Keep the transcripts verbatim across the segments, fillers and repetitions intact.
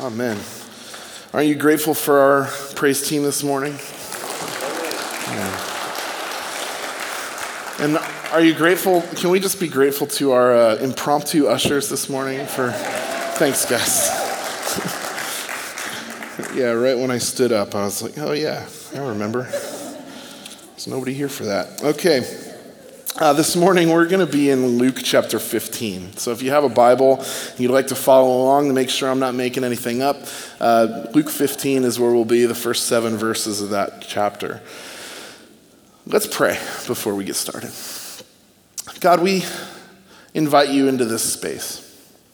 Amen. Aren't you grateful for our praise team this morning? Yeah. And are you grateful? Can we just be grateful to our uh, impromptu ushers this morning for, thanks guys. Yeah, right when I stood up, I was like, oh yeah, I remember. There's nobody here for that. Okay. Uh, this morning we're going to be in Luke chapter fifteen. So if you have a Bible and you'd like to follow along to make sure I'm not making anything up, uh, Luke fifteen is where we'll be, the first seven verses of that chapter. Let's pray before we get started. God, we invite you into this space.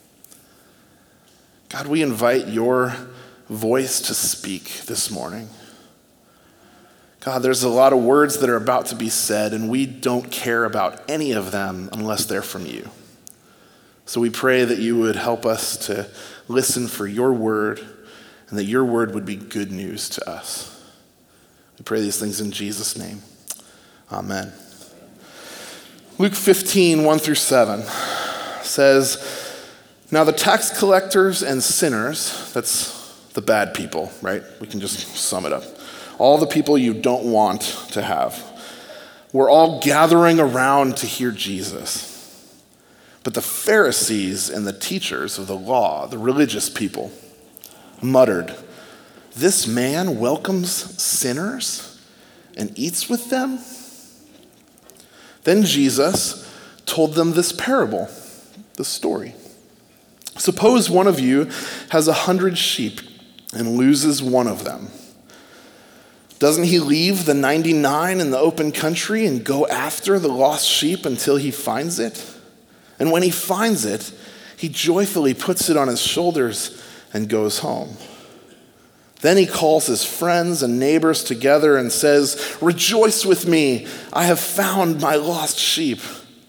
God, we invite your voice to speak this morning. God, there's a lot of words that are about to be said, and we don't care about any of them unless they're from you. So we pray that you would help us to listen for your word, and that your word would be good news to us. We pray these things in Jesus' name. Amen. Luke fifteen, one through seven says, now the tax collectors and sinners, that's the bad people, right? We can just sum it up. All the people you don't want to have, were all gathering around to hear Jesus. But the Pharisees and the teachers of the law, the religious people, muttered, this man welcomes sinners and eats with them? Then Jesus told them this parable, this story. Suppose one of you has a hundred sheep and loses one of them. Doesn't he leave the ninety-nine in the open country and go after the lost sheep until he finds it? And when he finds it, he joyfully puts it on his shoulders and goes home. Then he calls his friends and neighbors together and says, rejoice with me, I have found my lost sheep.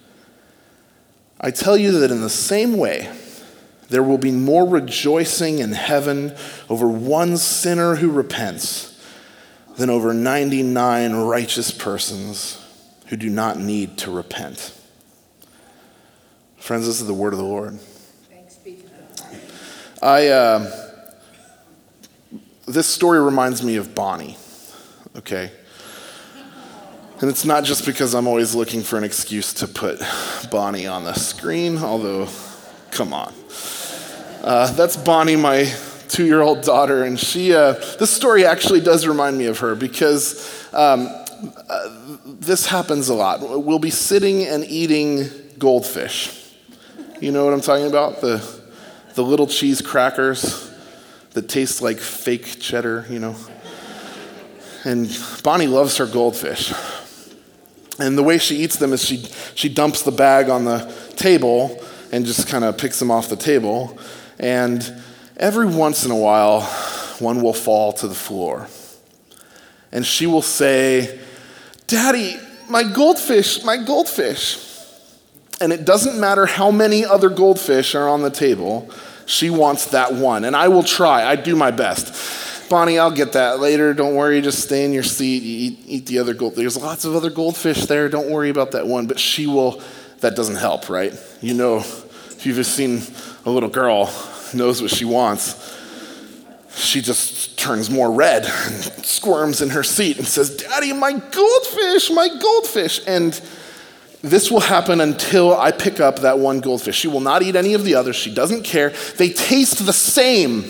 I tell you that in the same way, there will be more rejoicing in heaven over one sinner who repents than over ninety-nine righteous persons who do not need to repent. Friends, this is the word of the Lord. Thanks be to God. I, uh, this story reminds me of Bonnie, okay? And it's not just because I'm always looking for an excuse to put Bonnie on the screen, although, come on. Uh, that's Bonnie, my two-year-old daughter, and she, uh, this story actually does remind me of her because um, uh, this happens a lot. We'll be sitting and eating goldfish. You know what I'm talking about? The, the little cheese crackers that taste like fake cheddar, you know? And Bonnie loves her goldfish. And the way she eats them is she, she dumps the bag on the table and just kind of picks them off the table. And every once in a while, one will fall to the floor. And she will say, Daddy, my goldfish, my goldfish. And it doesn't matter how many other goldfish are on the table, she wants that one. And I will try, I do my best. Bonnie, I'll get that later, don't worry, just stay in your seat, you eat, eat the other gold. There's lots of other goldfish there, don't worry about that one. But she will, that doesn't help, right? You know, if you've just seen a little girl, knows what she wants, she just turns more red and squirms in her seat and says, Daddy, my goldfish, my goldfish. And this will happen until I pick up that one goldfish. She will not eat any of the others. She doesn't care. They taste the same,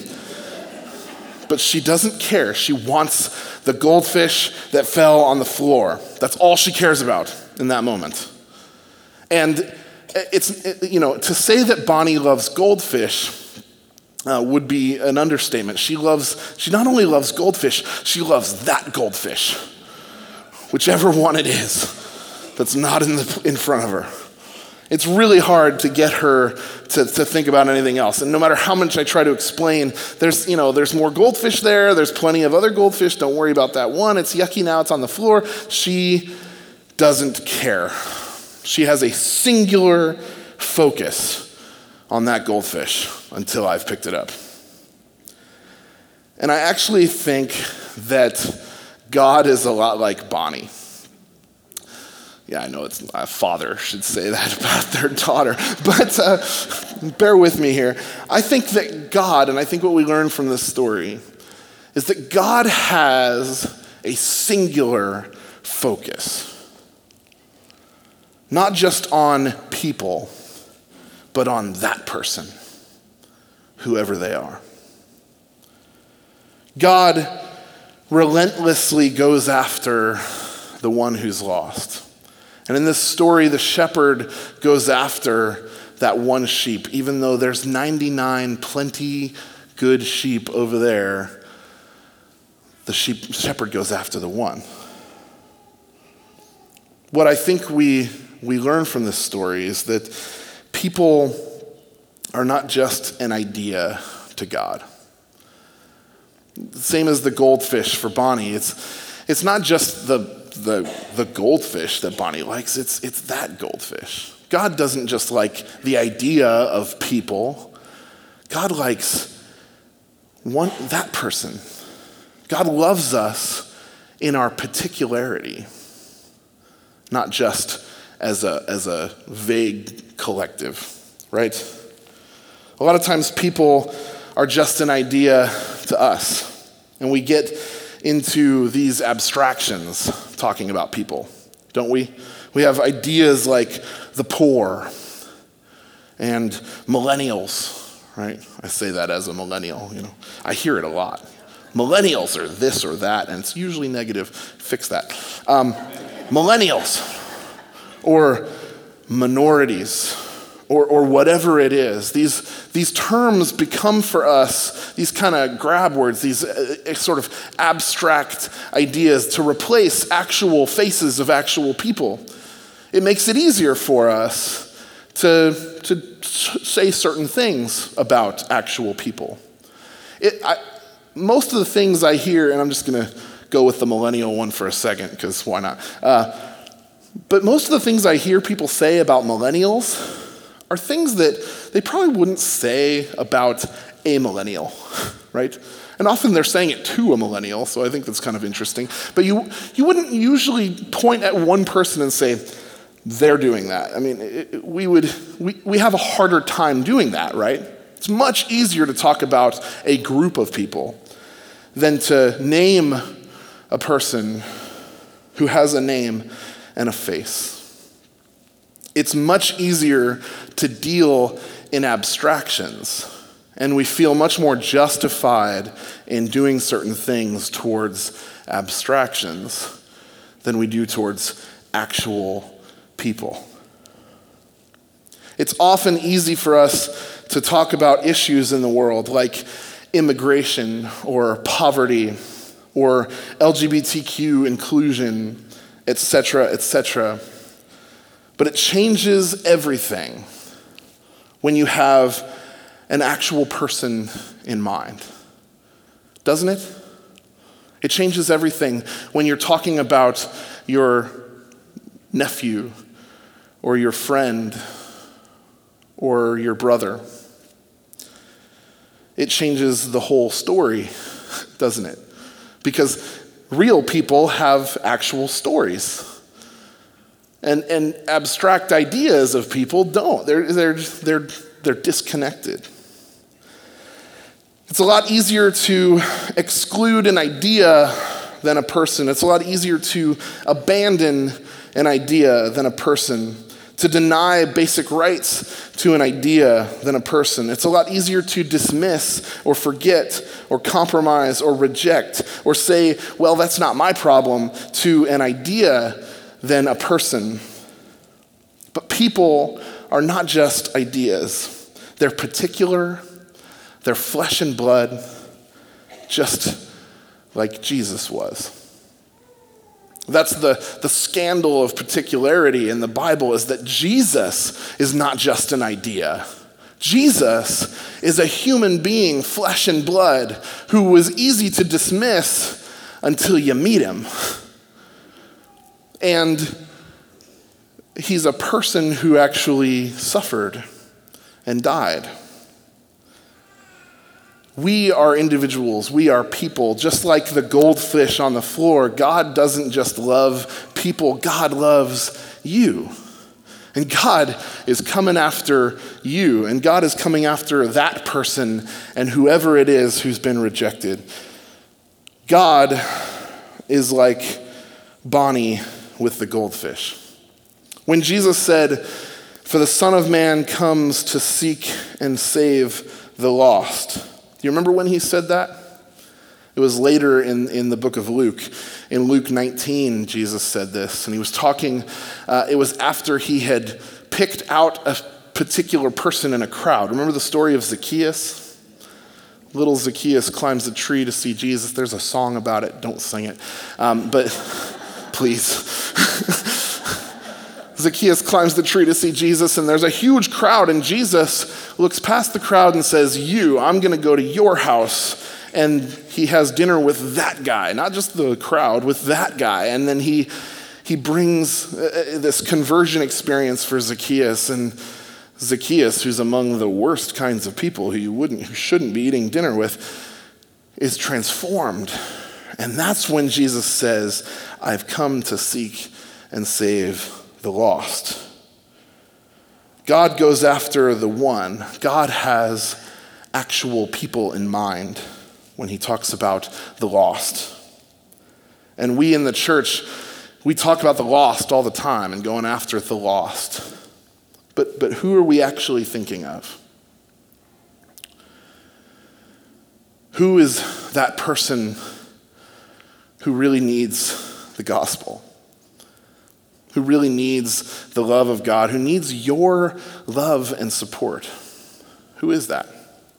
but she doesn't care. She wants the goldfish that fell on the floor. That's all she cares about in that moment. And it's, you know, to say that Bonnie loves goldfish Uh, would be an understatement. She loves, she not only loves goldfish, she loves that goldfish, whichever one it is that's not in the in front of her. It's really hard to get her to, to think about anything else. And no matter how much I try to explain, there's, you know, there's more goldfish there, there's plenty of other goldfish, don't worry about that one, it's yucky now, it's on the floor. She doesn't care. She has a singular focus on that goldfish until I've picked it up. And I actually think that God is a lot like Bonnie. Yeah, I know it's a father should say that about their daughter, but uh, bear with me here. I think that God, and I think what we learn from this story, is that God has a singular focus. Not just on people, but on that person, whoever they are. God relentlessly goes after the one who's lost. And in this story, the shepherd goes after that one sheep, even though there's ninety-nine plenty good sheep over there. The sheep, shepherd goes after the one. What I think we, we learn from this story is that people are not just an idea to God. Same as the goldfish for Bonnie. It's, it's not just the The, the goldfish that Bonnie likes, it's, it's that goldfish. God doesn't just like the idea of people. God likes one, that person. God loves us in our particularity, not just as a, as a vague collective, right? A lot of times people are just an idea to us, and we get into these abstractions talking about people, don't we? We have ideas like the poor and millennials, right? I say that as a millennial, you know. I hear it a lot. Millennials are this or that, and it's usually negative. Fix that. Um, millennials or minorities or, or whatever it is. These, these terms become for us these kind of grab words, these uh, sort of abstract ideas to replace actual faces of actual people. It makes it easier for us to, to say certain things about actual people. It, I, most of the things I hear, and I'm just going to go with the millennial one for a second, because why not? Uh, but most of the things I hear people say about millennials are things that they probably wouldn't say about a millennial, right? And often they're saying it to a millennial, so I think that's kind of interesting. But you you wouldn't usually point at one person and say, they're doing that. I mean, it, we would we, we have a harder time doing that, right? It's much easier to talk about a group of people than to name a person who has a name and a face. It's much easier to deal in abstractions, and we feel much more justified in doing certain things towards abstractions than we do towards actual people. It's often easy for us to talk about issues in the world like immigration or poverty or L G B T Q inclusion, et cetera, et cetera. But it changes everything when you have an actual person in mind, doesn't it? It changes everything when you're talking about your nephew or your friend or your brother. It changes the whole story, doesn't it? Because real people have actual stories. And, and abstract ideas of people don't. They're, they're, they're, they're disconnected. It's a lot easier to exclude an idea than a person. It's a lot easier to abandon an idea than a person. To deny basic rights to an idea than a person. It's a lot easier to dismiss or forget or compromise or reject or say, well, that's not my problem, to an idea than a person. But people are not just ideas. They're particular, they're flesh and blood, just like Jesus was. That's the, the scandal of particularity in the Bible, is that Jesus is not just an idea. Jesus is a human being, flesh and blood, who was easy to dismiss until you meet him. And he's a person who actually suffered and died. We are individuals, we are people, just like the goldfish on the floor. God doesn't just love people, God loves you. And God is coming after you, and God is coming after that person and whoever it is who's been rejected. God is like Bonnie with the goldfish. When Jesus said, "For the Son of Man comes to seek and save the lost," do you remember when he said that? It was later in, in the book of Luke. In Luke nineteen, Jesus said this, and he was talking, uh, it was after he had picked out a particular person in a crowd. Remember the story of Zacchaeus? Little Zacchaeus climbs a tree to see Jesus. There's a song about it. Don't sing it. Um, but please. Zacchaeus climbs the tree to see Jesus, and there's a huge crowd, and Jesus looks past the crowd and says, "You, I'm going to go to your house." And he has dinner with that guy, not just the crowd, with that guy. And then he he brings uh, this conversion experience for Zacchaeus. And Zacchaeus, who's among the worst kinds of people who you wouldn't, who shouldn't be eating dinner with, is transformed. And that's when Jesus says, "I've come to seek and save the lost." God goes after the one. God has actual people in mind when he talks about the lost. And we in the church, we talk about the lost all the time and going after the lost. But, but who are we actually thinking of? Who is that person who really needs the gospel? Who really needs the love of God? Who needs your love and support? Who is that?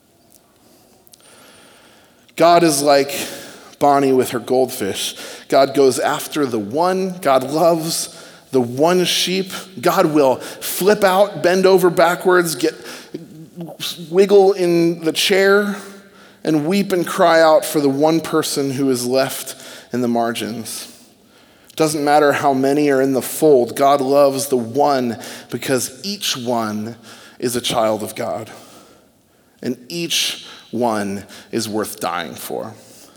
God is like Bonnie with her goldfish. God goes after the one. God loves the one sheep. God will flip out, bend over backwards, get wiggle in the chair, and weep and cry out for the one person who is left in the margins. Doesn't matter how many are in the fold. God loves the one because each one is a child of God. And each one is worth dying for.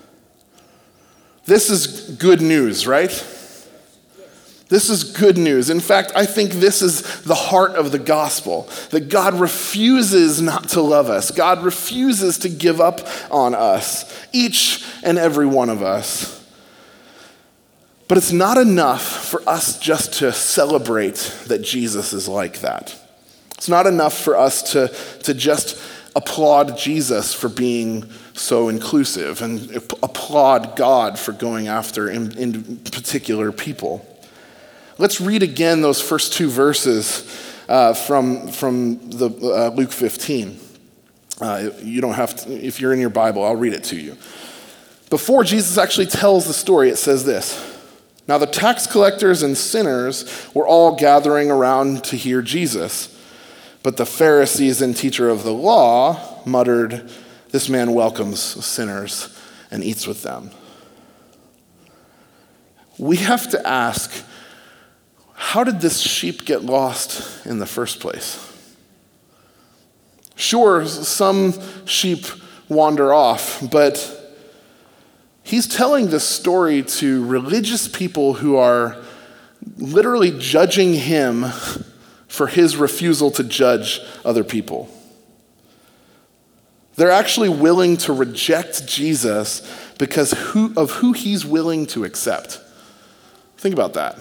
This is good news, right? This is good news. In fact, I think this is the heart of the gospel, that God refuses not to love us. God refuses to give up on us, each and every one of us. But it's not enough for us just to celebrate that Jesus is like that. It's not enough for us to, to just applaud Jesus for being so inclusive and applaud God for going after in, in particular people. Let's read again those first two verses uh, from, from the, uh, Luke fifteen. Uh, you don't have to, if you're in your Bible, I'll read it to you. Before Jesus actually tells the story, it says this: "Now the tax collectors and sinners were all gathering around to hear Jesus. But the Pharisees and teacher of the law muttered, 'This man welcomes sinners and eats with them.'" We have to ask, how did this sheep get lost in the first place? Sure, some sheep wander off, but he's telling this story to religious people who are literally judging him for his refusal to judge other people. They're actually willing to reject Jesus because who, of who he's willing to accept. Think about that.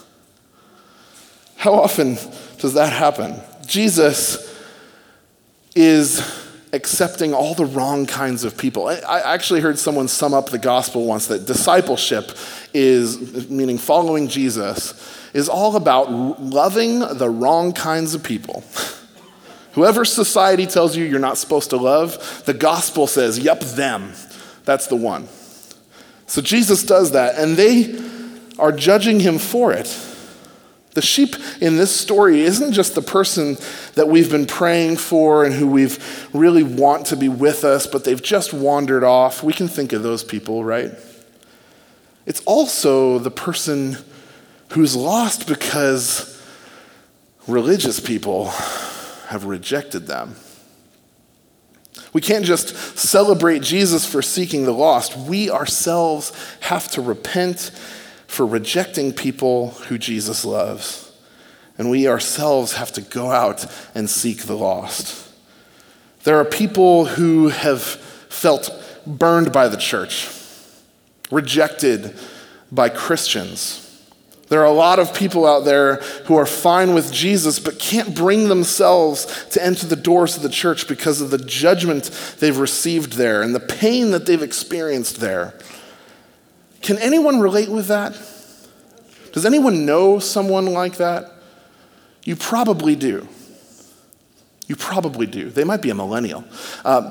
How often does that happen? Jesus is accepting all the wrong kinds of people. I, I actually heard someone sum up the gospel once that discipleship is, meaning following Jesus, is all about loving the wrong kinds of people. Whoever society tells you you're not supposed to love, the gospel says, yep, them. That's the one. So Jesus does that, and they are judging him for it. The sheep in this story isn't just the person that we've been praying for and who we've really want to be with us, but they've just wandered off. We can think of those people, right? It's also the person who's lost because religious people have rejected them. We can't just celebrate Jesus for seeking the lost. We ourselves have to repent for rejecting people who Jesus loves. And we ourselves have to go out and seek the lost. There are people who have felt burned by the church, rejected by Christians. There are a lot of people out there who are fine with Jesus but can't bring themselves to enter the doors of the church because of the judgment they've received there and the pain that they've experienced there. Can anyone relate with that? Does anyone know someone like that? You probably do. You probably do. They might be a millennial. Um,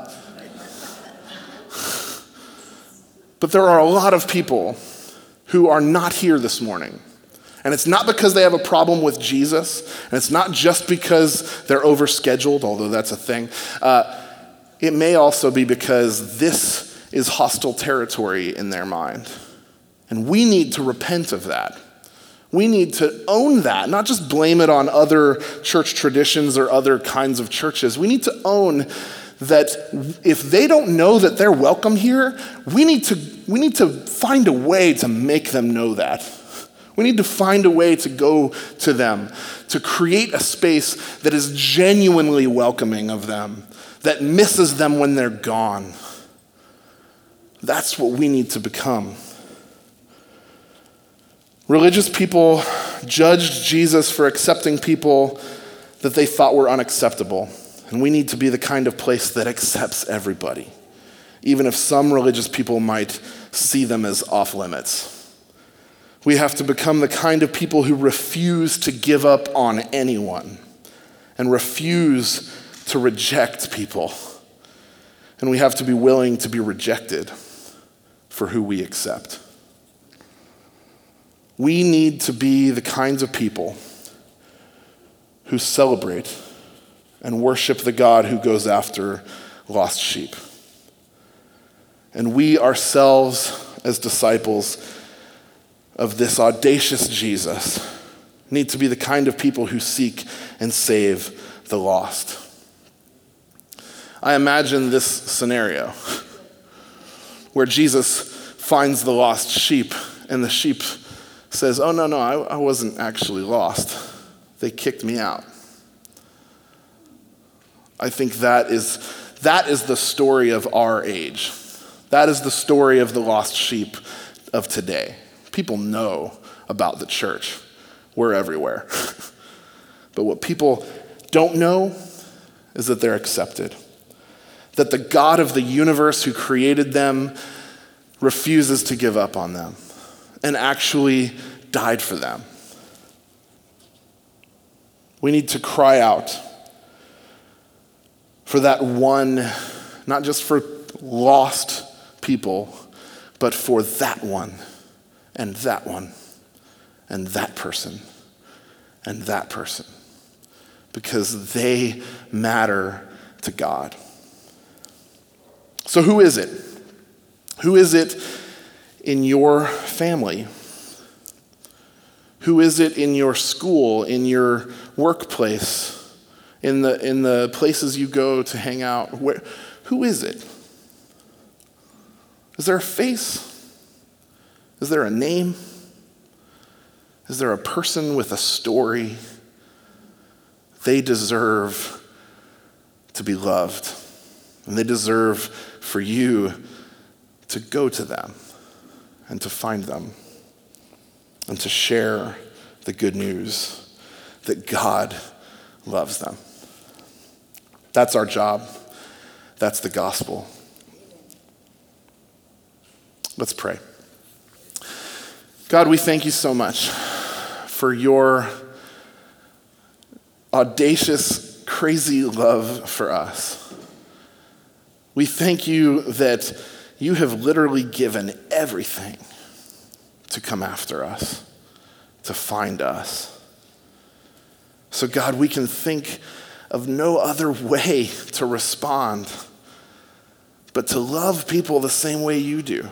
but there are a lot of people who are not here this morning. And it's not because they have a problem with Jesus, and it's not just because they're overscheduled, although that's a thing. Uh, it may also be because this is hostile territory in their mind. And we need to repent of that. We need to own that, not just blame it on other church traditions or other kinds of churches. We need to own that if they don't know that they're welcome here, we need to, we need to find a way to make them know that. We need to find a way to go to them, to create a space that is genuinely welcoming of them, that misses them when they're gone. That's what we need to become. Religious people judged Jesus for accepting people that they thought were unacceptable. And we need to be the kind of place that accepts everybody, even if some religious people might see them as off limits. We have to become the kind of people who refuse to give up on anyone and refuse to reject people. And we have to be willing to be rejected for who we accept. We need to be the kinds of people who celebrate and worship the God who goes after lost sheep. And we ourselves, as disciples of this audacious Jesus, need to be the kind of people who seek and save the lost. I imagine this scenario where Jesus finds the lost sheep and the sheep says, oh, no, no, I, I wasn't actually lost. They kicked me out. I think that is, that is the story of our age. That is the story of the lost sheep of today. People know about the church. We're everywhere. But what people don't know is that they're accepted. That the God of the universe who created them refuses to give up on them and actually died for them. We need to cry out for that one, not just for lost people, but for that one. And that one, and that person, and that person, because they matter to God. So who is it? Who is it in your family? Who is it in your school, in your workplace, in the in the places you go to hang out? Where, who is it? Is there a face? Is there a name? Is there a person with a story? They deserve to be loved. And they deserve for you to go to them and to find them and to share the good news that God loves them. That's our job. That's the gospel. Let's pray. God, we thank you so much for your audacious, crazy love for us. We thank you that you have literally given everything to come after us, to find us. So God, we can think of no other way to respond but to love people the same way you do.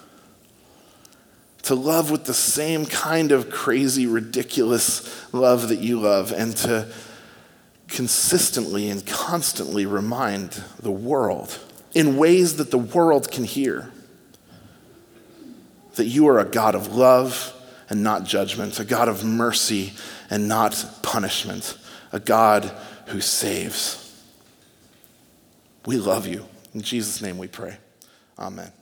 To love with the same kind of crazy, ridiculous love that you love, and to consistently and constantly remind the world in ways that the world can hear that you are a God of love and not judgment, a God of mercy and not punishment, a God who saves. We love you. In Jesus' name we pray. Amen.